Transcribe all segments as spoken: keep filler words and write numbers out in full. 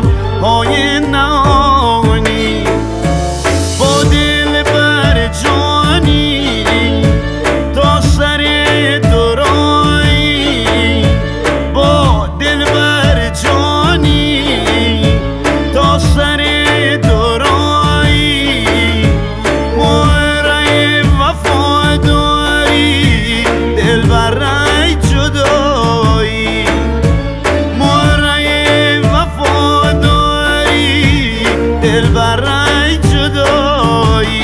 شب‌های نهانی با دل بر جانی تا سر دورایی با دل بر جانی تا سر دورایی مهره وفاداری دل برای جدایی مهره وفاداری دل برای جدایی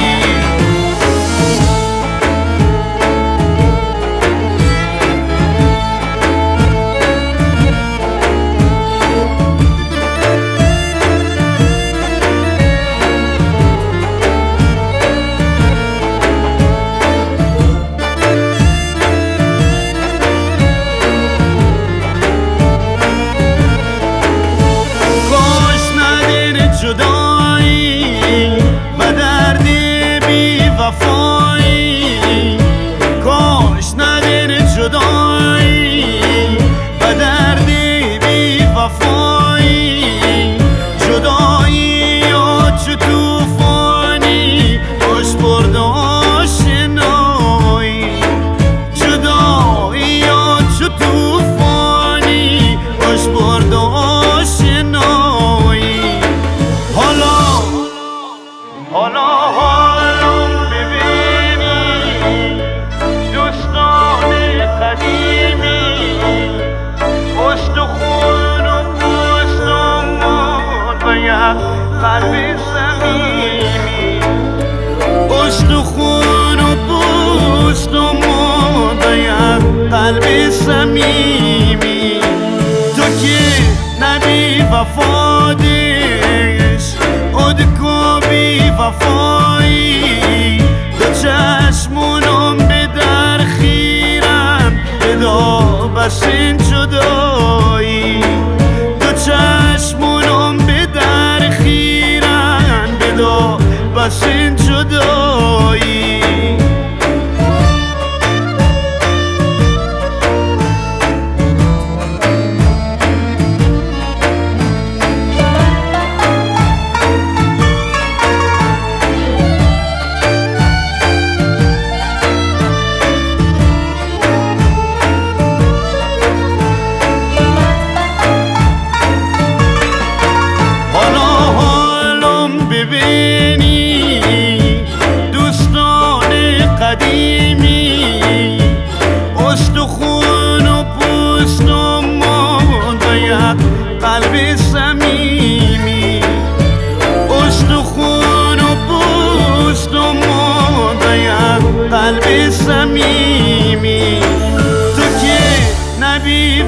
جدایی و درد بی وفایی کاش نداره جدایی و درد بی وفایی جدایی یا چه توفانی باش برد آشنایی جدایی یا چه توفانی باش برد آشنایی حالا حالم ببینی دوستان قدیمی پشت خون و پشتمان و یک قلب صمیمی پشت خون و پشتمان و یک قلب صمیمی تو که نبی وفادش ادکو بی وفایی دو چشمونم به در خیرن بدا بسین جدایی دو چشمونم به در خیرن بدا بسین جدایی قدیمی استخون و پوستمان و یک قلب صمیمی استخون و پوستمان و یک قلب صمیمی تو که نبی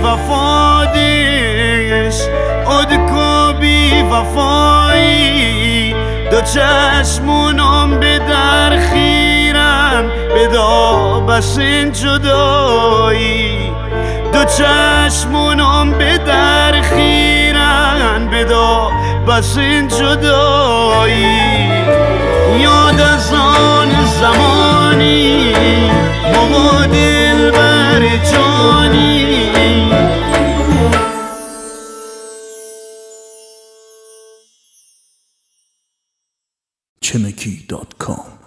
وفادش ادکو بی وفایی دو چشمونم به در خیرن بدا بسین جدایی دو چشمونم به در خیرن بدا بسین جدایی یاد از آن زمانی ما دل بر جانی چمکی دات کام